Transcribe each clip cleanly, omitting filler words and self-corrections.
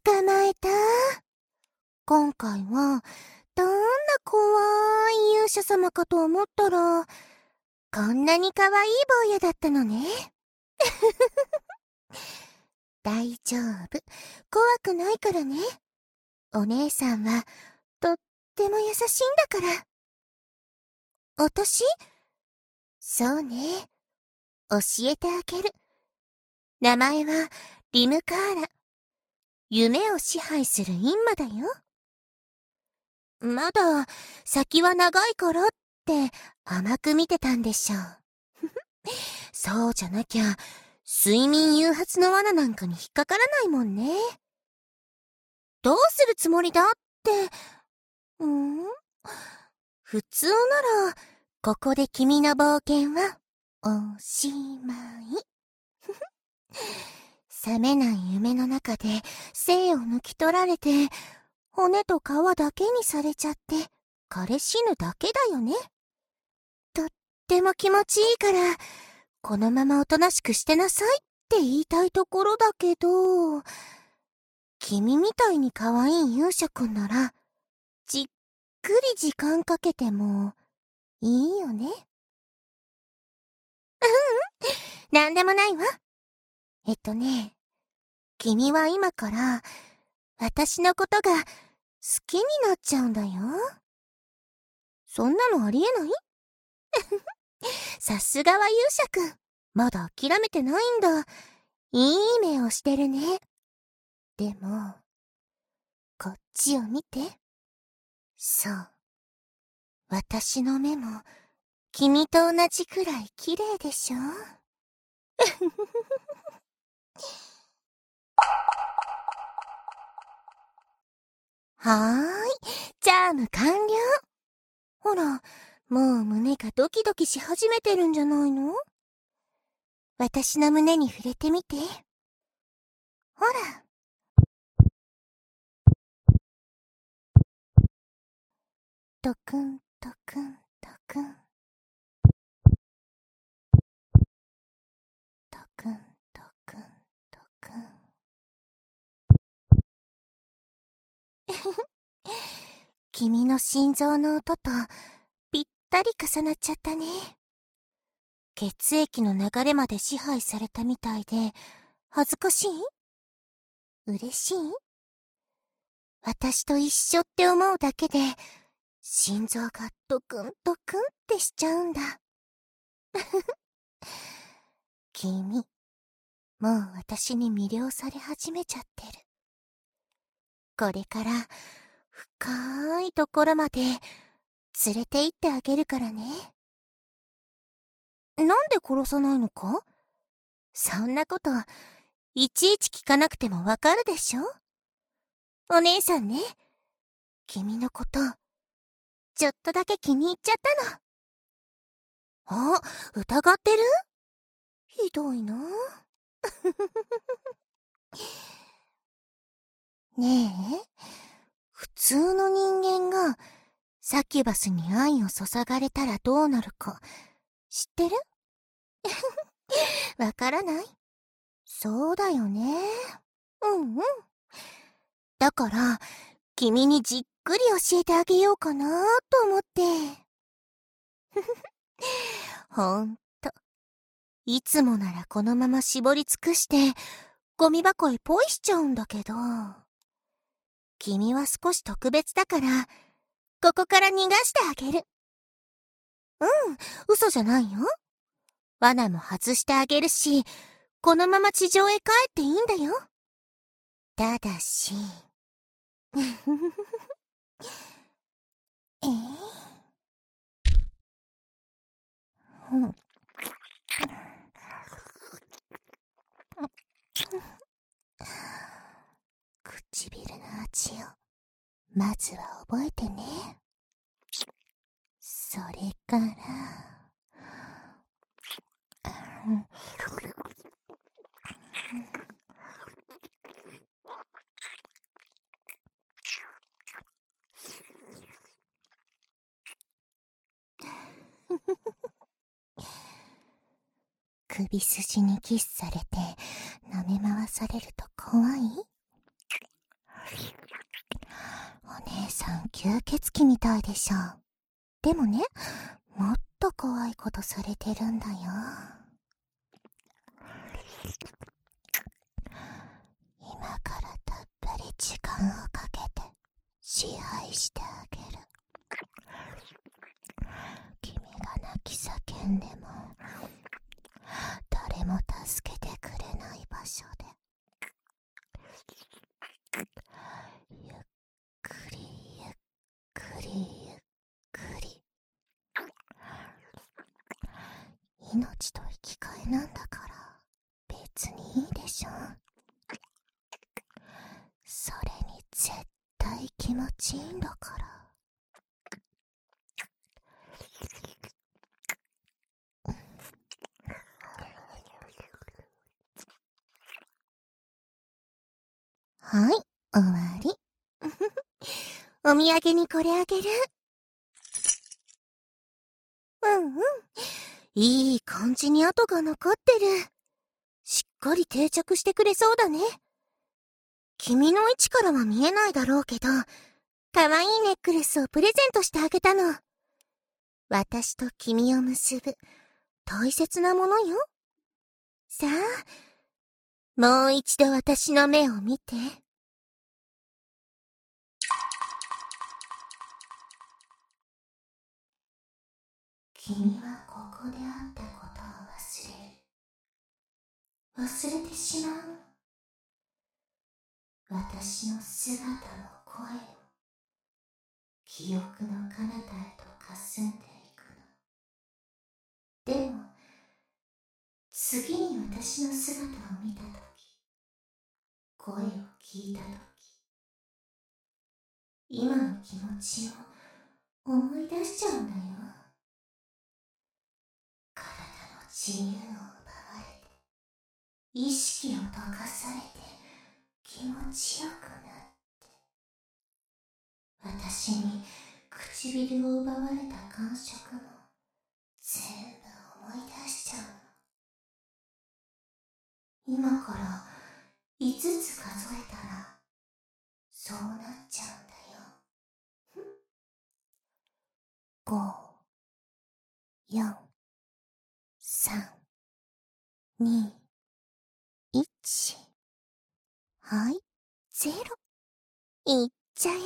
捕まえた。今回は、どんな怖い勇者様かと思ったら、こんなに可愛い坊やだったのね。大丈夫。怖くないからね。お姉さんは、とっても優しいんだから。私？そうね。教えてあげる。名前は、リムカーラ。夢を支配する閻魔だよ。まだ、先は長いからって甘く見てたんでしょう。そうじゃなきゃ、睡眠誘発の罠なんかに引っかからないもんね。どうするつもりだって、普通なら、ここで君の冒険は、おしまい。覚めない夢の中で生を抜き取られて、骨と皮だけにされちゃって、枯れ死ぬだけだよね。とっても気持ちいいから、このままおとなしくしてなさいって言いたいところだけど、君みたいに可愛い勇者くんなら、じっくり時間かけてもいいよね。なんでもないわ。君は今から私のことが好きになっちゃうんだよ。そんなのありえない？さすがは勇者くん。まだ諦めてないんだ。いい目をしてるね。でも、こっちを見て。そう。私の目も、君と同じくらい綺麗でしょ？はーい。チャーム完了。ほら、もう胸がドキドキし始めてるんじゃないの？私の胸に触れてみて。ほら。トクントクントクン。トクントクントクン。君の心臓の音とぴったり重なっちゃったね。血液の流れまで支配されたみたいで、恥ずかしい？嬉しい？私と一緒って思うだけで、心臓がドクンドクンってしちゃうんだ。君、もう私に魅了され始めちゃってる。これから、深いところまで、連れて行ってあげるからね。なんで殺さないのか？そんなこと、いちいち聞かなくてもわかるでしょ？お姉さんね、君のこと、ちょっとだけ気に入っちゃったの。あ、疑ってる？ひどいな。ねえ、普通の人間がサキュバスに愛を注がれたらどうなるか知ってる？わからない？そうだよね。うんうん。だから、君にじっくり教えてあげようかなと思って。ほんと。いつもならこのまま絞り尽くして、ゴミ箱へポイしちゃうんだけど。君は少し特別だから、ここから逃がしてあげる。うん、嘘じゃないよ。罠も外してあげるし、このまま地上へ帰っていいんだよ。ただし、えうん、唇の味を、まずは覚えてね。それから、首筋にキスされて舐め回されると怖い？ お姉さん吸血鬼みたいでしょ。でもね、もっと怖いことされてるんだよ。今からたっぷり時間をかけて支配してあげる。君が泣き叫んでも誰も助けてくれない場所でゆっくりゆっくりゆっくり、命と引き換えなんだから別にいいでしょ。それに絶対気持ちいいんだから。はい、終わり。お土産にこれあげる。うんうん。いい感じに跡が残ってる。しっかり定着してくれそうだね。君の位置からは見えないだろうけど、かわいいネックレスをプレゼントしてあげたの。私と君を結ぶ大切なものよ。さあ、もう一度私の目を見て。君はここであったことを忘れてしまうの。私の姿も声も記憶の彼方へと霞んでいくの。でも次に私の姿を見たとき、声を聞いたとき、今の気持ちを思い出しちゃうんだよ。体の自由を奪われて、意識を溶かされて、気持ちよくなって、私に唇を奪われた感触も全部思い出しちゃうの。今から5つ数えたらそうなっちゃうんだよ。5、4、3、2、1。はい、0。いっちゃえ。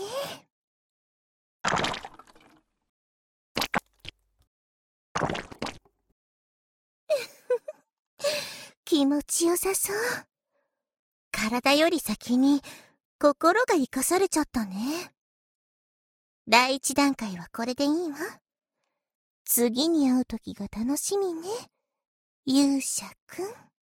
気持ちよさそう。体より先に心が生かされちゃったね。第一段階はこれでいいわ。次に会う時が楽しみね、勇者くん。